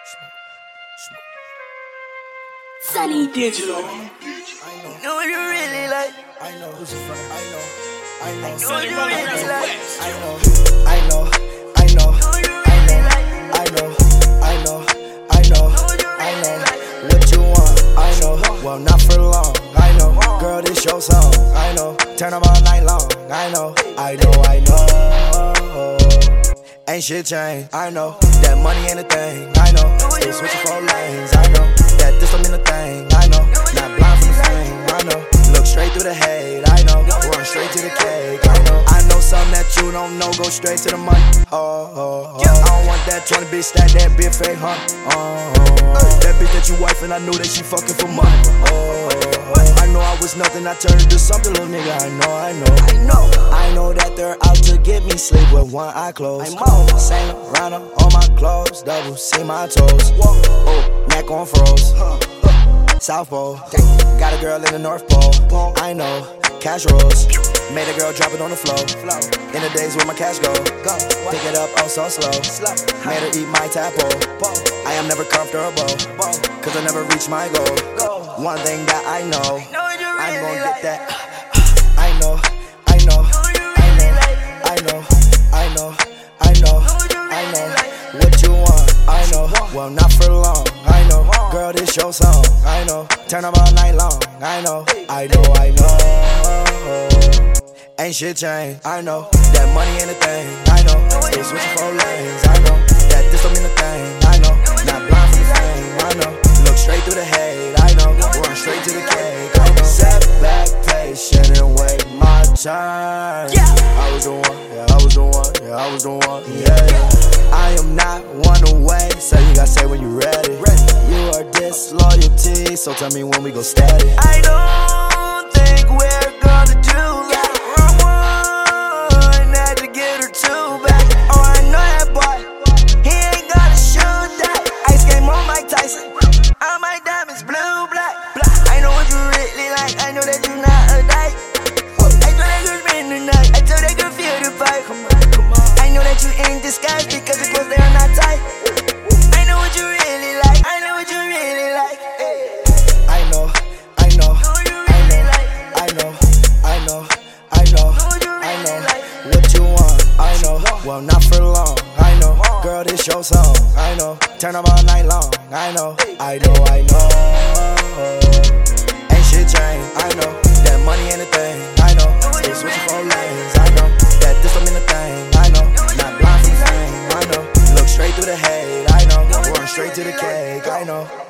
Sunny Digital. I know what you really like. I know who's your friend. I know what you really like. I know what you want. I know, well not for long. I know, girl this your song. I know, turn up all night long. I know. Ain't shit changed. I know that money ain't a thing. I know, still switching 4 lanes. I know that this don't mean a thing. I know, not blind from the fame. I know, look straight through the hate. I know, run straight to the cake. I know something that you don't know. Go straight to the money. I don't want that trying to be stacked. That be a fake hunt. That bitch that you wife and I knew that she fucking for money. I know I was nothing. I turned into something, little nigga. I know that they're out to get me. Sleep with one eye closed. Saint Laurent on my clothes, double see my toes. Neck on froze. South Pole. Got a girl in the North Pole. I know. Cash rolls. Made a girl drop it on the floor. In the days where my cash go. Pick it up oh so slow. Made her eat my tapo. I am never comfortable, cause I never reach my goal. One thing that I know, I'm gonna get that. I know what you want. I know, well not for long. I know, girl this your song. I know, turn up all night long. I know. Ain't shit changed. I know that money ain't a thing. I know, still switching 4 lanes. I know that this don't mean a thing. I know, not blind from the fame. I know, look straight through the hate. I know, run straight to the cake. I know, sat back patient and wait my turn. I was the one. I am not one away, so you gotta say when you ready. You are disloyalty, so tell me when we go steady. I don't think we're gonna do that. One had to get her 2 back. Oh, I know that boy, he ain't gotta shoot that. Ice game on Mike Tyson, all my diamonds blue, black. I know what you really like, I know that you not a dyke. I know that you spend the night, I told that girl feel the vibe. Come on. I know that you in disguise because the clothes they are not tight. I know what you really like, I know what you really like. I know what you want. I know, well not for long. I know, girl this your song. I know, turn up all night long. I know. Ain't shit changed. I know that money ain't a thing. I know, still switching 4 lanes. I know that this don't mean a thing. I know, not blind from the fame. I know, look straight through the hate. I know, run straight to the cake. I know.